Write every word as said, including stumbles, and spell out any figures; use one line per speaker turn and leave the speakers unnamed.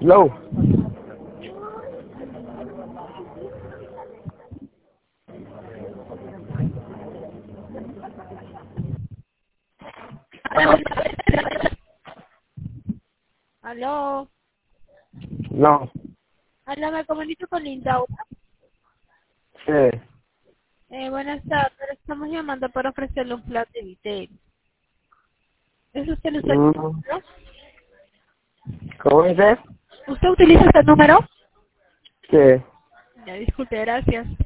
Hello.
Aló.
No.
Aló, me comunico con Linda.
Sí.
Eh, buenas tardes, estamos llamando para ofrecerle un plan de Vitel. ¿Es usted el usuario?
Mm, ¿Cómo dices?
¿Usted utiliza este número?
Sí.
Ya, disculpe, gracias.